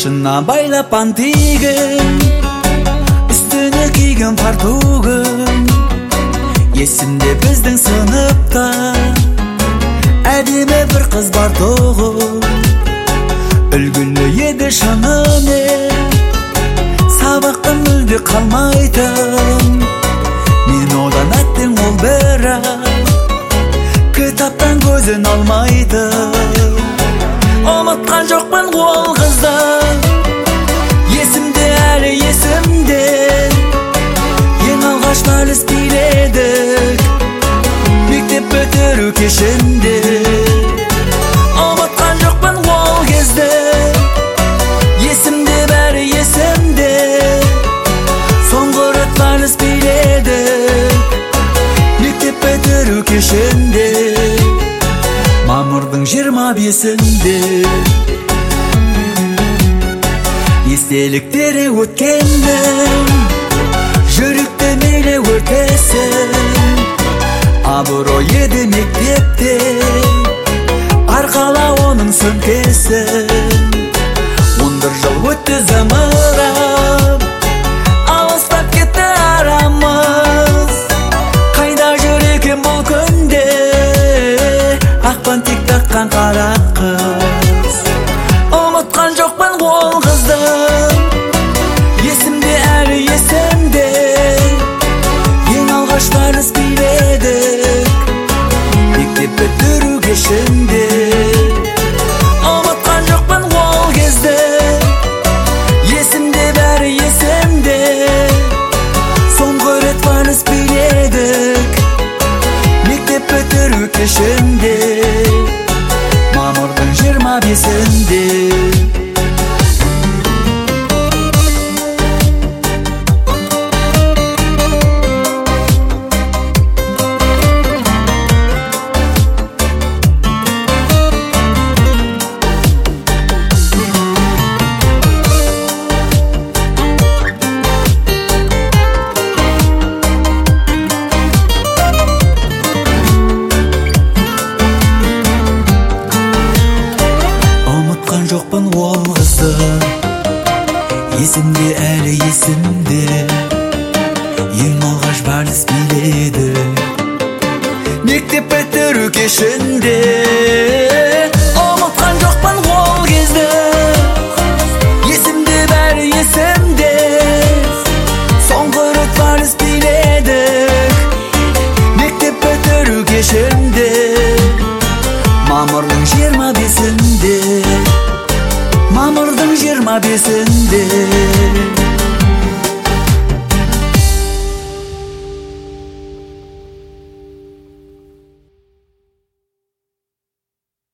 Başına байлап антигін, üstüne kiyген фартугын. Есімде біздің сыныпта әдемі бір қыз бар тұғын. Үлгілі еді шынымен, сабақтан мүлде қалмайтын. Мен одан әттен ол бірақ кітаптан көзін алмайтын. Ұмытқан жоқпын ол қызды, есімде әлі есімде. Ең алғаш вальс биледік мектеп бітіру кешінде. Ұмытқан жоқпын ол кезді, есімде бәрі есімде. Соңғы рет вальс биледік мектеп бітіру кешінде. Мамырдың 25-інде естеліктері өткеннің, жүректе мейлі өртесін. Абырой еді мектепте арқала оның сөмкесін. 11 жыл өтті зымырап, алыстап кетті арамыз. Қайда жүр екен бұл күнде ақпан тек таққан қара қыз. Ұмытқан жоқпын ол қызды, есімде әлі есімде. Ең алғаш вальс биледік мектеп бітіру кешінде. Ұмытқан жоқпын ол кезді, есімде бәрі есімде. Соңғы рет вальс биледік мектеп бітіру кешінде. Мамырдың 25-інде жоқпын ол қызды, есімде әлі есімде. Ең алғаш вальс биледік мектеп бітіру кешінде. Ұмытқан жоқпын ол кезді, есімде бәрі есімде. Соңғы рет вальс биледік мектеп бітіру кешінде. Мамырдың 25-інде, мамырдың 25-інде